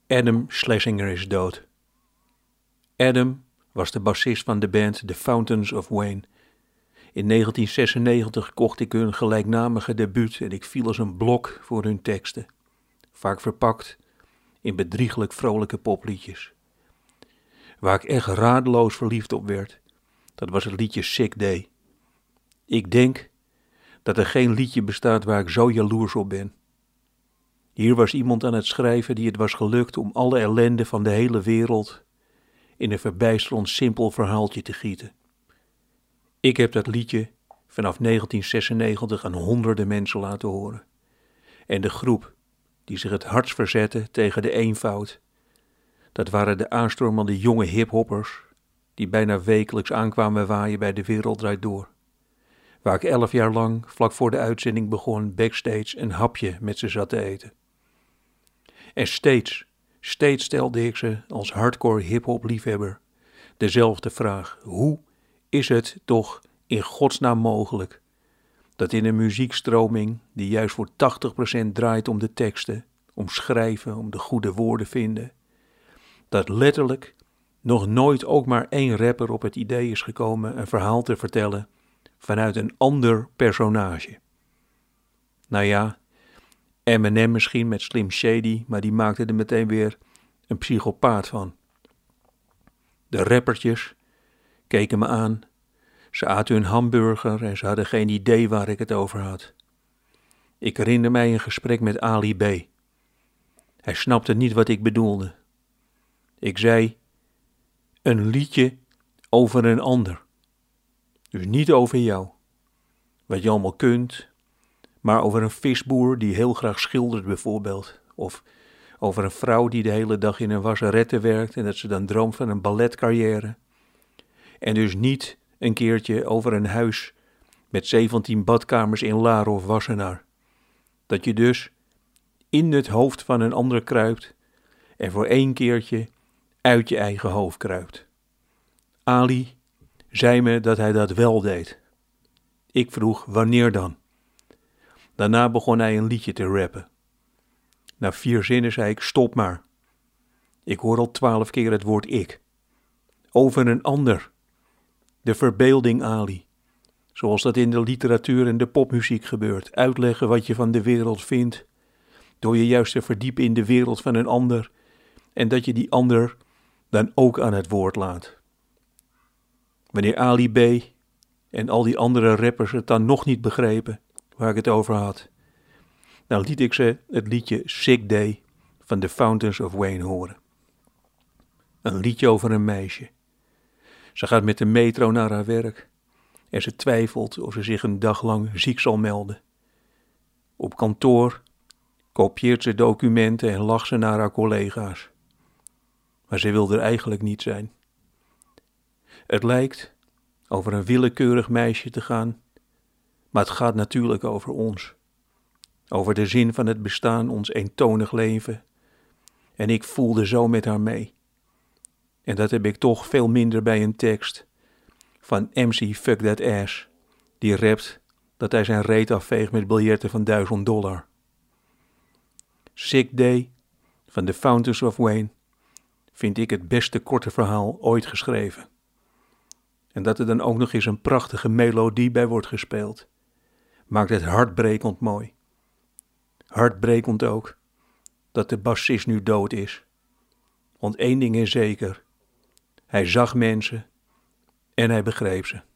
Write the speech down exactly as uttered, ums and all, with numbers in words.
Adam Schlesinger is dood. Adam was de bassist van de band The Fountains of Wayne. In negentien zesennegentig kocht ik hun gelijknamige debuut en ik viel als een blok voor hun teksten. Vaak verpakt in bedrieglijk vrolijke popliedjes. Waar ik echt radeloos verliefd op werd, dat was het liedje Sick Day. Ik denk dat er geen liedje bestaat waar ik zo jaloers op ben. Hier was iemand aan het schrijven die het was gelukt om alle ellende van de hele wereld in een verbijsterend simpel verhaaltje te gieten. Ik heb dat liedje vanaf negentien zesennegentig aan honderden mensen laten horen. En de groep die zich het hardst verzette tegen de eenvoud, dat waren de aanstormende jonge hiphoppers die bijna wekelijks aankwamen waaien bij De Wereld Draait Door. Waar ik elf jaar lang, vlak voor de uitzending begon, backstage een hapje met ze zat te eten. En steeds, steeds stelde ik ze als hardcore hiphop liefhebber dezelfde vraag. Hoe is het toch in godsnaam mogelijk dat in een muziekstroming die juist voor tachtig procent draait om de teksten, om schrijven, om de goede woorden vinden, dat letterlijk nog nooit ook maar één rapper op het idee is gekomen een verhaal te vertellen vanuit een ander personage. Nou ja, Eminem misschien met Slim Shady, maar die maakte er meteen weer een psychopaat van. De rappertjes keken me aan, ze aten hun hamburger en ze hadden geen idee waar ik het over had. Ik herinner mij een gesprek met Ali B. Hij snapte niet wat ik bedoelde. Ik zei, een liedje over een ander. Dus niet over jou, wat je allemaal kunt, maar over een visboer die heel graag schildert bijvoorbeeld. Of over een vrouw die de hele dag in een wasserette werkt en dat ze dan droomt van een balletcarrière. En dus niet een keertje over een huis met zeventien badkamers in Laren of Wassenaar. Dat je dus in het hoofd van een ander kruipt en voor één keertje uit je eigen hoofd kruipt. Ali zei me dat hij dat wel deed. Ik vroeg wanneer dan. Daarna begon hij een liedje te rappen. Na vier zinnen zei ik, stop maar. Ik hoor al twaalf keer het woord ik. Over een ander. De verbeelding, Ali. Zoals dat in de literatuur en de popmuziek gebeurt. Uitleggen wat je van de wereld vindt. Door je juist te verdiepen in de wereld van een ander. En dat je die ander dan ook aan het woord laat. Wanneer Ali B. en al die andere rappers het dan nog niet begrepen waar ik het over had, dan liet ik ze het liedje Sick Day van The Fountains of Wayne horen. Een liedje over een meisje. Ze gaat met de metro naar haar werk en ze twijfelt of ze zich een dag lang ziek zal melden. Op kantoor kopieert ze documenten en lacht ze naar haar collega's. Maar ze wil er eigenlijk niet zijn. Het lijkt over een willekeurig meisje te gaan, maar het gaat natuurlijk over ons. Over de zin van het bestaan, ons eentonig leven. En ik voelde zo met haar mee. En dat heb ik toch veel minder bij een tekst van M C Fuck That Ass, die rapt dat hij zijn reet afveegt met biljetten van duizend dollar. Sick Day van The Fountains of Wayne vind ik het beste korte verhaal ooit geschreven. En dat er dan ook nog eens een prachtige melodie bij wordt gespeeld, maakt het hartbrekend mooi. Hartbrekend ook dat de bassist nu dood is. Want één ding is zeker, hij zag mensen en hij begreep ze.